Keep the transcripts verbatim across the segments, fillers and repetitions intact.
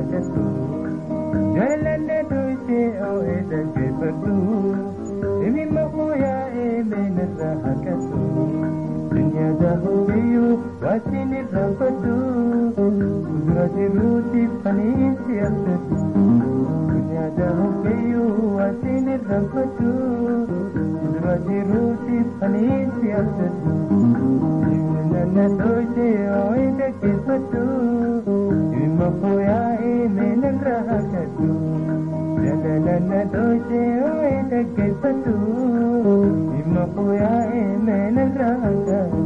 hakatu jalane doise o edake padu imi makoya emenra hakatu dunya dahuyu wasini rafatu kudurati ruti panisi asatu dunya dahuyu wasini rafatu kudurati ruti panisi asatu nana doise o edake padu imi makoya emenra hakatu jalane doise o edake padu imi makoya emenra hakatu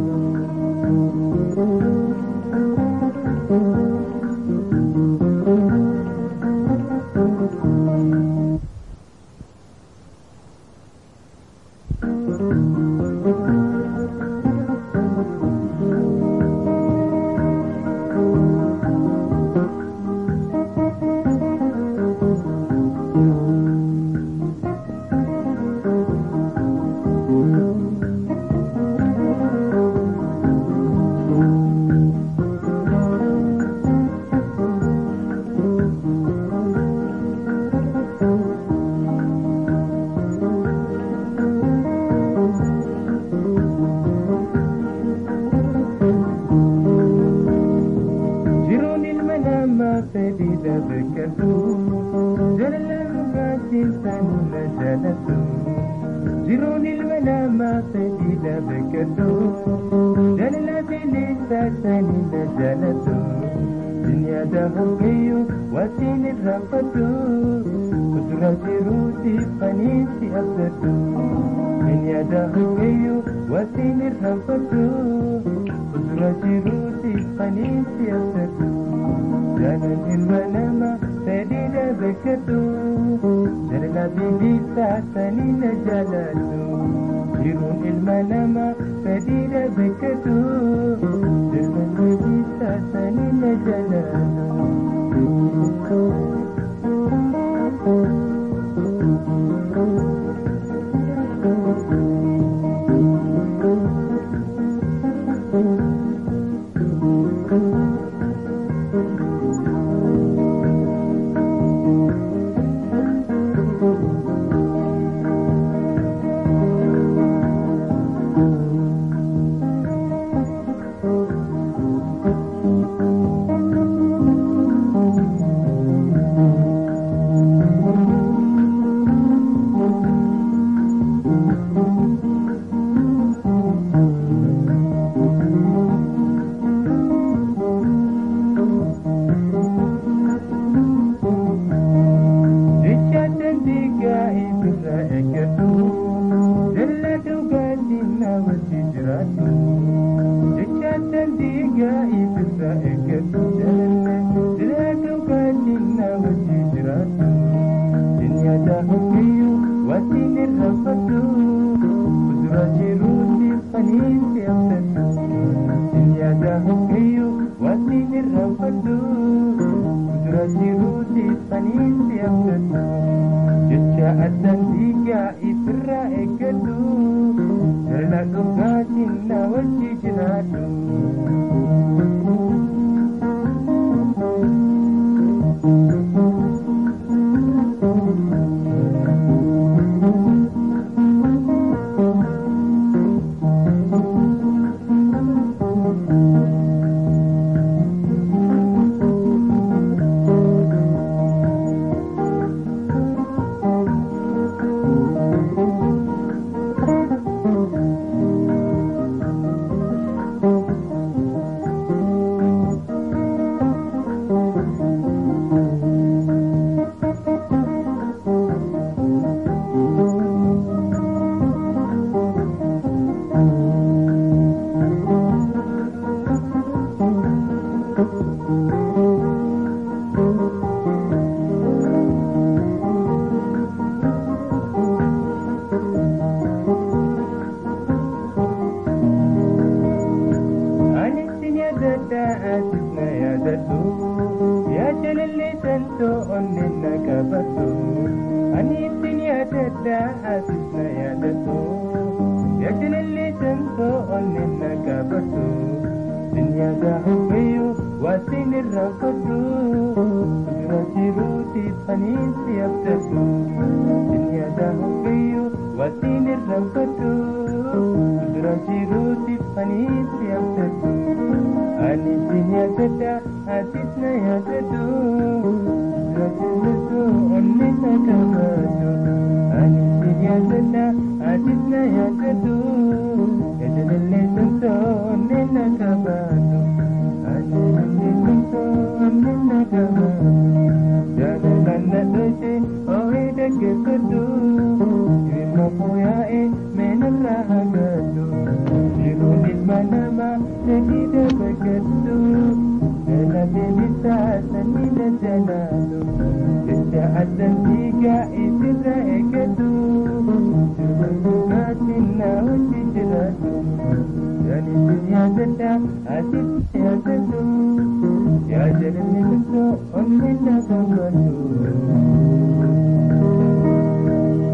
أنين سيبتدو دنيا دهوكيو واتين الرنفتو دراسي روتي أنين سيبتدو أنين سينيا تتا أتسنا يتدو دراسي روتو أنين نكبتو أنين سينيا تتا أتسنا يتدو يجد اللي سنتو أنين نكبتو أنين اللي سنتو أنين نكبتو Jangan doce, oh ida kekedu, Ima puyae menarah kedu, Dirunit manama sekida bekedu, Dalam bisa senida janadu, Setiap dan tiga isira ekedu, Juga cinna uci ceradu, Dan isinya sedang hati saya kedu, Ya jalan itu on minna kekedu.